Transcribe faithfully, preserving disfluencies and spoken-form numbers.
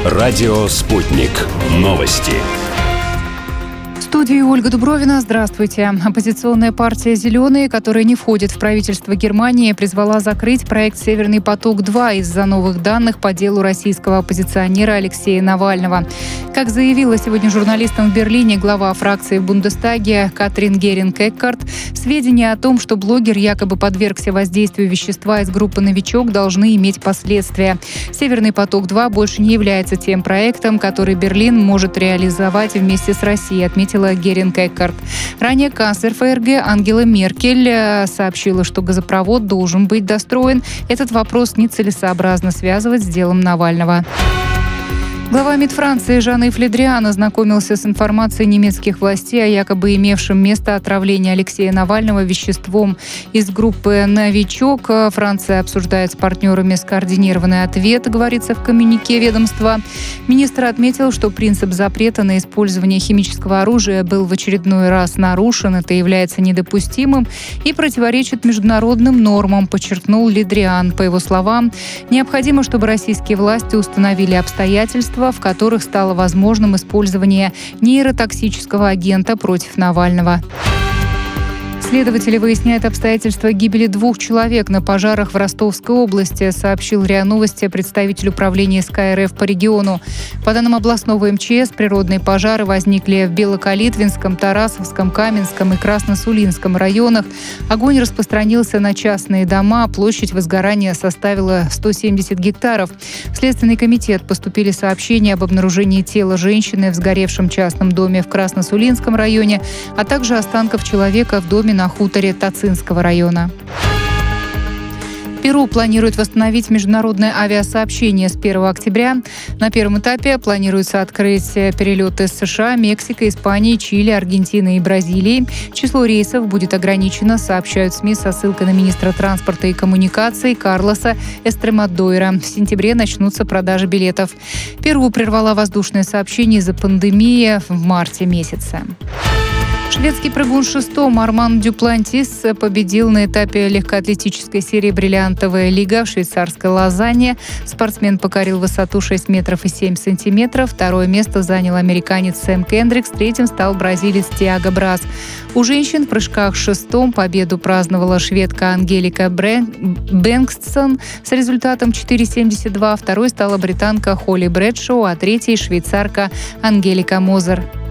Радио «Спутник». Новости. В студии Ольга Дубровина. Здравствуйте. Оппозиционная партия «Зеленые», которая не входит в правительство Германии, призвала закрыть проект «Северный поток-два» из-за новых данных по делу российского оппозиционера Алексея Навального. Как заявила сегодня журналистам в Берлине глава фракции в Бундестаге Катрин Геринг-Эккарт, сведения о том, что блогер якобы подвергся воздействию вещества из группы «Новичок», должны иметь последствия. «Северный поток-два» больше не является тем проектом, который Берлин может реализовать вместе с Россией, отметила Геринг-Эккарт. Ранее канцлер ФРГ Ангела Меркель сообщила, что газопровод должен быть достроен. Этот вопрос нецелесообразно связывать с делом Навального. Глава МИД Франции Жан-Йв Ле Дриан ознакомился с информацией немецких властей о якобы имевшем место отравлении Алексея Навального веществом из группы «Новичок». Франция обсуждает с партнерами скоординированный ответ, говорится в коммюнике ведомства. Министр отметил, что принцип запрета на использование химического оружия был в очередной раз нарушен. Это является недопустимым и противоречит международным нормам, подчеркнул Ле Дриан. По его словам, необходимо, чтобы российские власти установили обстоятельства, в которых стало возможным использование нейротоксического агента против Навального. Следователи выясняют обстоятельства гибели двух человек на пожарах в Ростовской области, сообщил РИА Новости представитель управления СК РФ по региону. По данным областного МЧС, природные пожары возникли в Белокалитвинском, Тарасовском, Каменском и Красносулинском районах. Огонь распространился на частные дома, площадь возгорания составила сто семьдесят гектаров. В Следственный комитет поступили сообщения об обнаружении тела женщины в сгоревшем частном доме в Красносулинском районе, а также останков человека в доме на хуторе Тацинского района. Перу планирует восстановить международное авиасообщение с первого октября. На первом этапе планируется открыть перелеты с США, Мексикой, Испанией, Чили, Аргентиной и Бразилией. Число рейсов будет ограничено, сообщают СМИ со ссылкой на министра транспорта и коммуникаций Карлоса Эстремадойра. В сентябре начнутся продажи билетов. Перу прервала воздушное сообщение из-за пандемии в марте месяце. Шведский прыгун шестом Арман Дюплантис победил на этапе легкоатлетической серии «Бриллиантовая лига» в швейцарской Лозанне. Спортсмен покорил высоту шесть метров и семь сантиметров. Второе место занял американец Сэм Кендрикс. Третьим стал бразилец Тиаго Брас. У женщин в прыжках шестом победу праздновала шведка Ангелика Бенгстсон с результатом четыре семьдесят два. Второй стала британка Холли Брэдшоу, а третьей – швейцарка Ангелика Мозер.